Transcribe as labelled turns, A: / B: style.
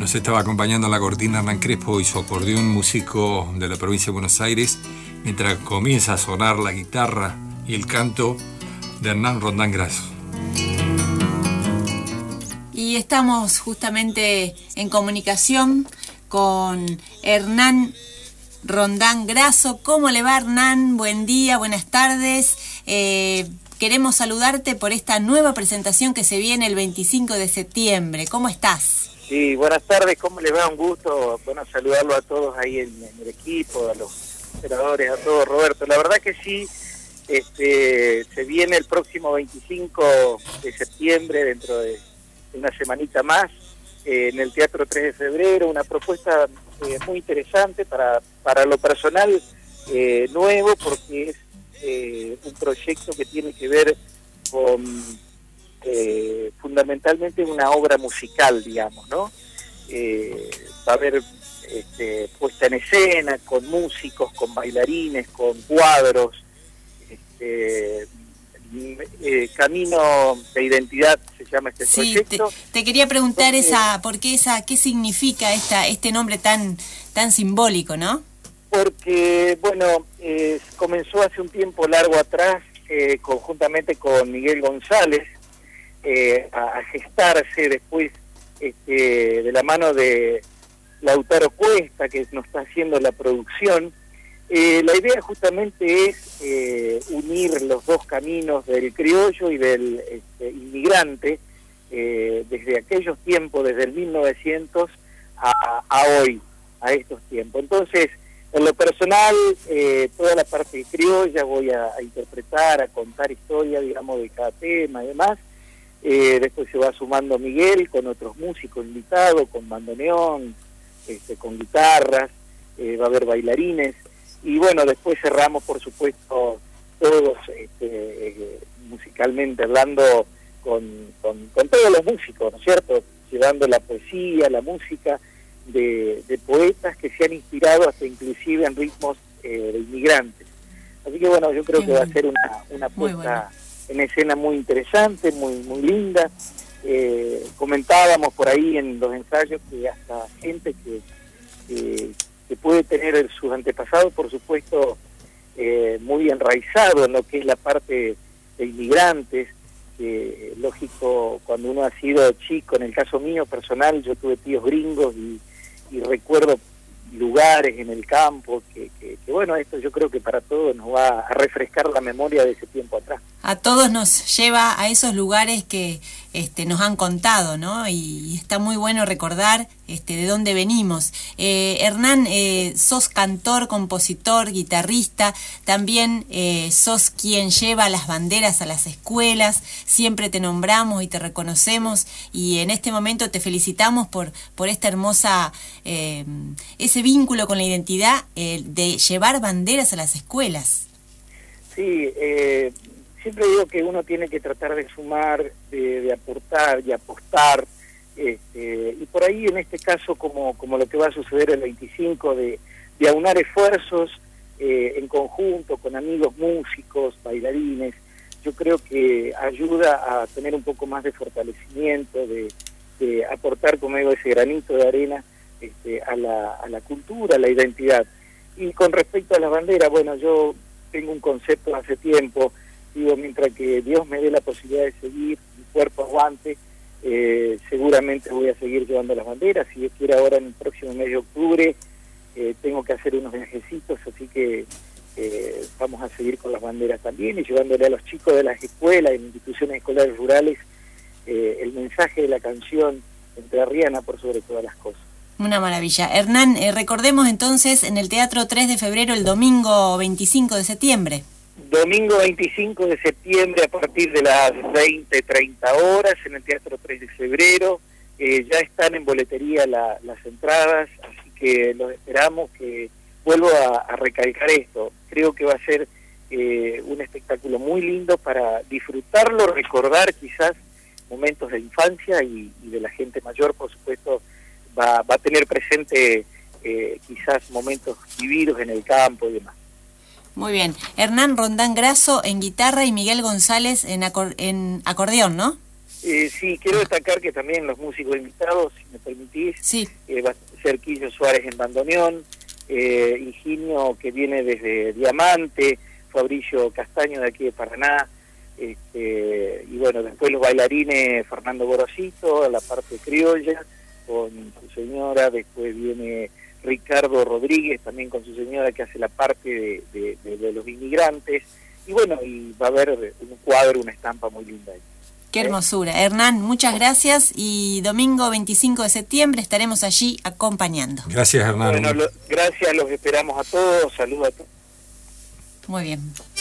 A: Nos estaba acompañando en la cortina Hernán Crespo y su acordeón, músico de la provincia de Buenos Aires, mientras comienza a sonar la guitarra y el canto de Hernán Rondán Grasso.
B: Y estamos justamente en comunicación con Hernán Rondán Grasso. ¿Cómo le va, Hernán? Buen día, buenas tardes. Queremos saludarte por esta nueva presentación que se viene el 25 de septiembre. ¿Cómo estás?
C: Sí, buenas tardes, ¿cómo les va? Un gusto, bueno, saludarlo a todos ahí en el equipo, a los operadores, a todos, Roberto. La verdad que sí, se viene el próximo 25 de septiembre, dentro de una semanita más, en el Teatro 3 de Febrero, una propuesta muy interesante para lo personal, nuevo, porque es un proyecto que tiene que ver con fundamentalmente una obra musical, digamos, ¿no? Va a haber puesta en escena, con músicos, con bailarines, con cuadros, Camino de Identidad se llama este proyecto.
B: Te quería preguntar ¿qué significa este nombre tan simbólico, ¿no?
C: Porque, bueno, comenzó hace un tiempo largo atrás, conjuntamente con Miguel González, a gestarse después de la mano de Lautaro Cuesta, que nos está haciendo la producción. La idea justamente es unir los dos caminos del criollo y del inmigrante, desde aquellos tiempos, desde el 1900 a hoy, a estos tiempos. Entonces, en lo personal, toda la parte criolla voy a interpretar, a contar historia, digamos, de cada tema y demás. Después se va sumando Miguel con otros músicos invitados, con bandoneón, con guitarras, va a haber bailarines. Y bueno, después cerramos, por supuesto, todos musicalmente hablando con todos los músicos, ¿no es cierto? Llevando la poesía, la música de poetas que se han inspirado hasta inclusive en ritmos de inmigrantes. Así que bueno, yo creo que va a ser una puesta en escena muy interesante, muy linda. Comentábamos por ahí en los ensayos que hasta gente que puede tener sus antepasados, por supuesto, muy enraizado en lo que es la parte de inmigrantes. Lógico, cuando uno ha sido chico, en el caso mío personal, yo tuve tíos gringos y recuerdo lugares en el campo que bueno, esto yo creo que para todos nos va a refrescar la memoria de ese tiempo atrás.
B: A todos nos lleva a esos lugares que nos han contado, ¿no? Y está muy bueno recordar de dónde venimos. Hernán, sos cantor, compositor, guitarrista, también sos quien lleva las banderas a las escuelas, siempre te nombramos y te reconocemos, y en este momento te felicitamos por esta hermosa, ese vínculo con la identidad de llevar banderas a las escuelas.
C: Sí, siempre digo que uno tiene que tratar de sumar, de aportar y apostar, y por ahí en este caso, como lo que va a suceder el 25, de aunar esfuerzos en conjunto con amigos músicos, bailarines, yo creo que ayuda a tener un poco más de fortalecimiento, de aportar, como digo, ese granito de arena a la cultura, a la identidad. Y con respecto a las banderas, bueno, yo tengo un concepto hace tiempo, digo, mientras que Dios me dé la posibilidad de seguir, mi cuerpo aguante, seguramente voy a seguir llevando las banderas. Si Dios quiere, ahora en el próximo mes de octubre tengo que hacer unos viajecitos, así que vamos a seguir con las banderas también y llevándole a los chicos de las escuelas, en instituciones escolares rurales, el mensaje de la canción entrerriana por sobre todas las cosas.
B: Una maravilla. Hernán, recordemos entonces en el Teatro 3 de Febrero, el domingo 25 de septiembre.
C: Domingo 25 de septiembre a partir de las 20:30 horas en el Teatro 3 de Febrero. Ya están en boletería las entradas, así que los esperamos. Que vuelvo a recalcar esto. Creo que va a ser un espectáculo muy lindo para disfrutarlo, recordar quizás momentos de infancia y de la gente mayor, por supuesto, va a tener presente quizás momentos vividos en el campo y demás.
B: Muy bien. Hernán Rondán Grasso en guitarra y Miguel González en acordeón, ¿no?
C: Sí, quiero destacar que también los músicos invitados, si me permitís,
B: Sí.
C: Va a ser Quillo Suárez en bandoneón, Higinio que viene desde Diamante, Fabricio Castaño de aquí de Paraná, y bueno, después los bailarines Fernando Gorosito, la parte criolla, con su señora, después viene Ricardo Rodríguez también con su señora que hace la parte de los inmigrantes, y bueno, y va a haber un cuadro, una estampa muy linda ahí.
B: Qué hermosura. Hernán, muchas gracias y domingo 25 de septiembre estaremos allí acompañando.
A: Gracias, Hernán.
C: Bueno, gracias, los esperamos a todos, saludos a todos.
B: Muy bien.